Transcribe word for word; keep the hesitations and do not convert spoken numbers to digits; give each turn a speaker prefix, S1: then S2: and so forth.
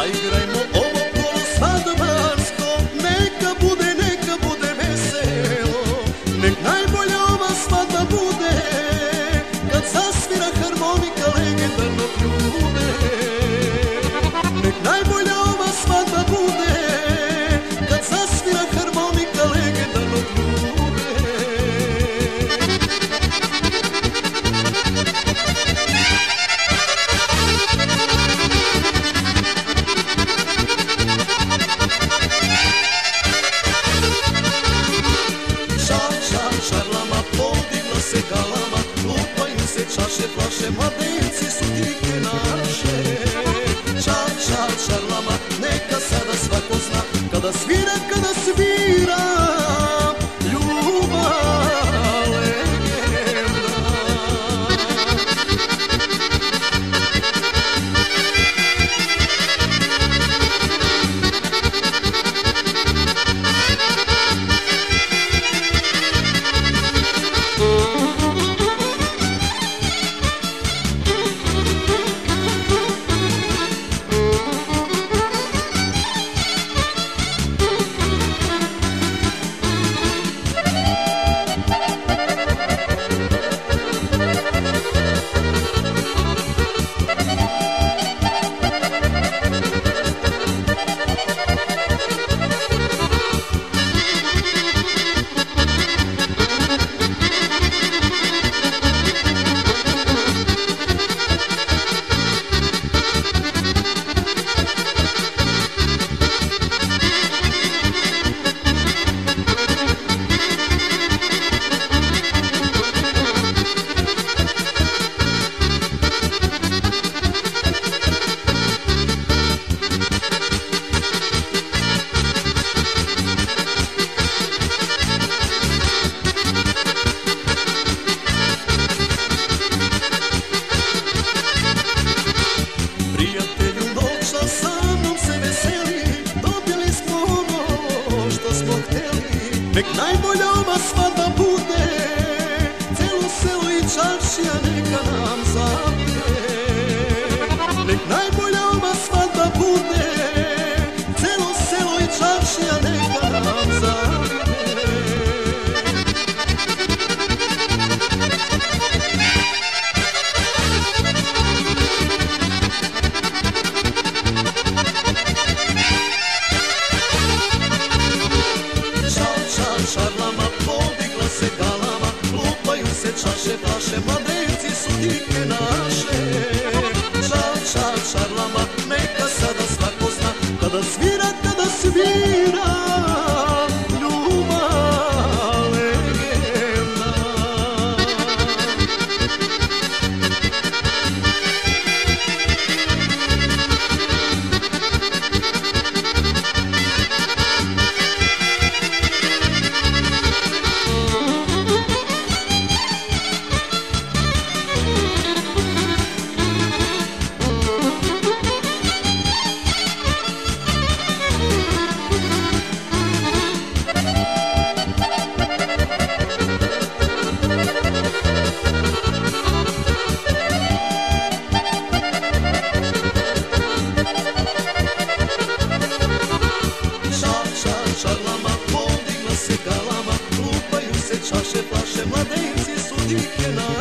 S1: Zaigrajmo ovo kolo svadbarsko, neka bude, neka bude veselo. Nek najbolja ova svadba bude, kad zasvira harmonika legendarnog ljude. Nek najbolja ova svadba bude, kad zasvira harmonika legendarnog ljude. Šarlama, podigla se galama, lupaju se čaše, flaše, mladenci su dike naše. Čar, čar, šarlama, neka sada svako zna, kada svira, kada svira, ljubav legenda. Nek najbolja ova svadba bude, celo selo i čaršija neka nam zavide. Nek najbolja ova svadba bude, celo selo i čaršija neka nam zavide. Šarlama, podigla se galama, lupaju se čaše, flaše, mladenci su dike naše. Čar, čar, šarlama, neka sada svako zna, kada svira, kada svira, ljubav legenda. Čaše, flaše, mladenci su dike naše.